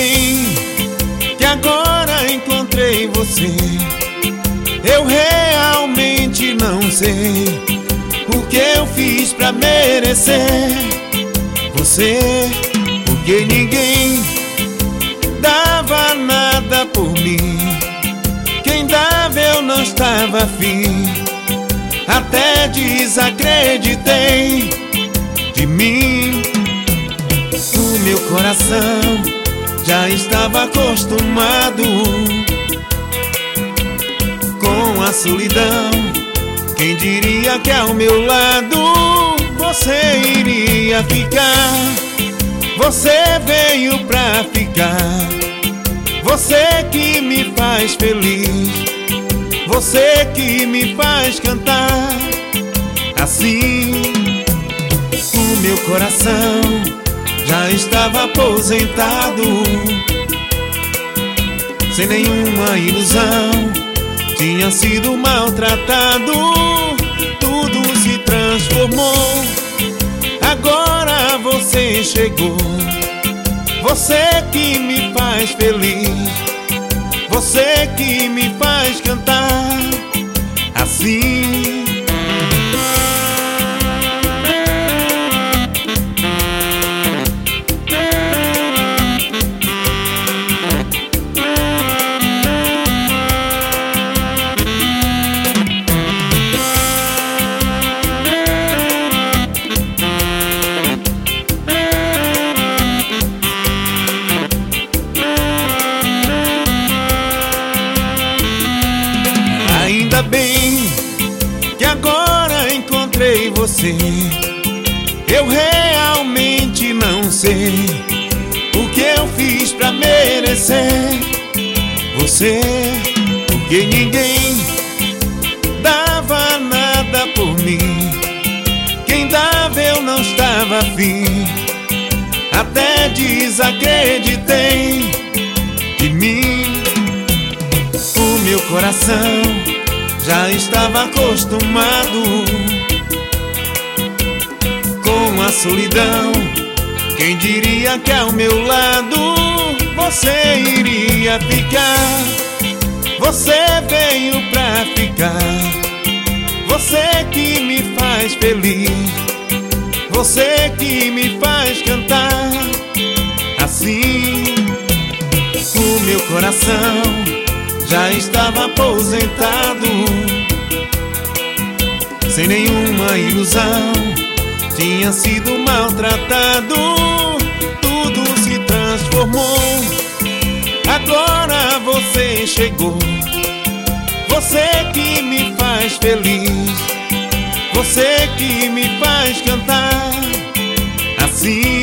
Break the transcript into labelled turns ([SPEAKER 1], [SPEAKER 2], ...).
[SPEAKER 1] bem que agora encontrei você. Eu realmente não sei o que eu fiz pra merecer você, porque ninguém dava nada por mim. Quem dava eu não estava afim, até desacreditei de mim. O meu coração já estava acostumado com a solidão. Quem diria que ao meu lado você iria ficar? Você veio pra ficar. Você que me faz feliz, você que me faz cantar. Assim, o meu coração já estava aposentado, sem nenhuma ilusão, tinha sido maltratado. Tudo se transformou, agora você chegou. Você que me faz feliz, você que me faz cantar. Assim, ainda bem que agora encontrei você. Eu realmente não sei o que eu fiz pra merecer você, porque ninguém dava nada por mim. Quem dava eu não estava afim, até desacreditei de mim. O meu coração já estava acostumado com a solidão. Quem diria que ao meu lado você iria ficar? Você veio pra ficar. Você que me faz feliz, você que me faz cantar. Assim, o meu coração já estava aposentado, sem nenhuma ilusão, tinha sido maltratado. Tudo se transformou, agora você chegou. Você que me faz feliz, você que me faz cantar. Assim,